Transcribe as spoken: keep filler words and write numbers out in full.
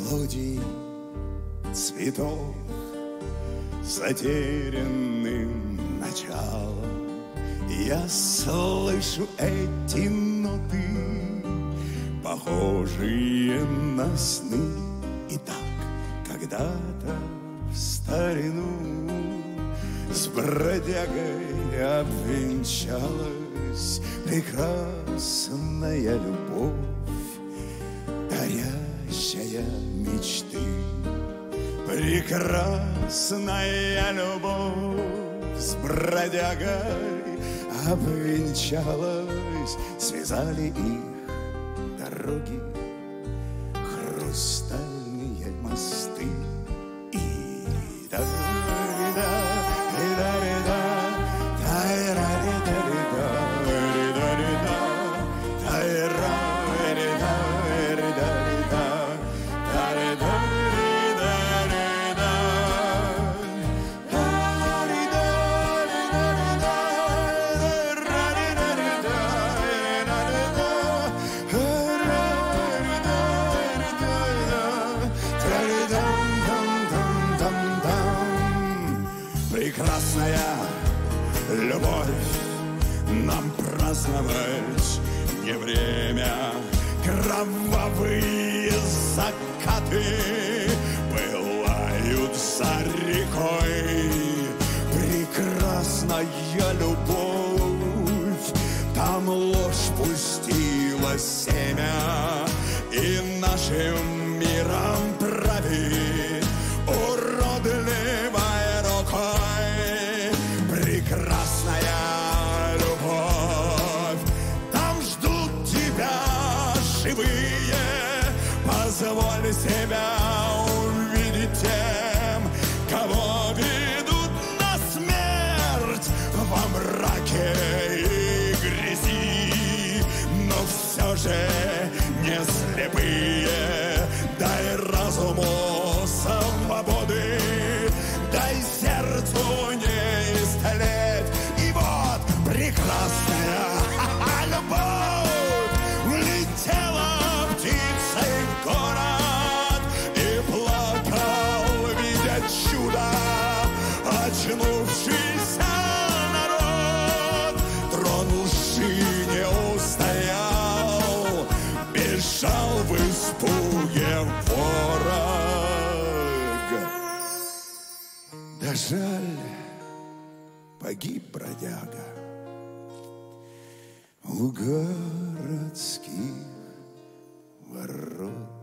мелодий цветов затерянным началом. Я слышу эти ноты, похожие на сны. И так когда-то в старину с бродягой обвенчалась прекрасная любовь, дарящая мечты. Прекрасная любовь с бродягой обвенчалась, связали их дороги, хрустальные мосты. И да да да да прекрасная любовь, нам праздновать не время. Кровавые закаты пылают за рекой. Прекрасная любовь, там ложь пустила семя и нашим миром правит уродливой рукой. Прекрасная любовь, там ждут тебя живые. Позволь себя увидеть тем, кого ведут на смерть во мраке и грязи, но все же не слепые. Дай разуму свободы, дай сердцу не истлеть. И вот прекрасная любовь влетела птицей в город и плакал, видя чудо, очнувшийся народ. Трон лжи не устоял, бежал в испуге ворог. Да жаль, погиб бродяга у городских ворот.